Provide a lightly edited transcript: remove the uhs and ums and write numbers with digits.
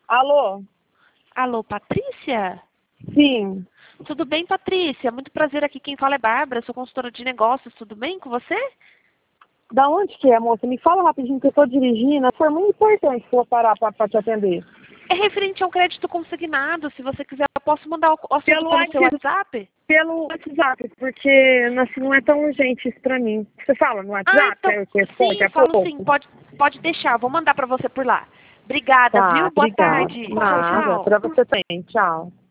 Alô? Alô, Patrícia? Sim. Tudo bem, Patrícia? Muito prazer aqui. Quem fala é Bárbara, sou consultora de negócios. Tudo bem com você? Da onde que é, moça? Me fala rapidinho que eu tô dirigindo. Foi muito importante que eu vou parar pra te atender. É referente ao crédito consignado. Se você quiser, eu posso mandar o assunto pelo seu WhatsApp? Pelo WhatsApp, porque assim, não é tão urgente isso pra mim. Você fala no WhatsApp? Então, Eu respondo daqui sim, a falo pouco. sim. Pode deixar. Vou mandar para você por lá. Obrigada, Tá, viu? Boa obrigada. tarde. Tchau, Nada, tchau. pra você também. Tchau.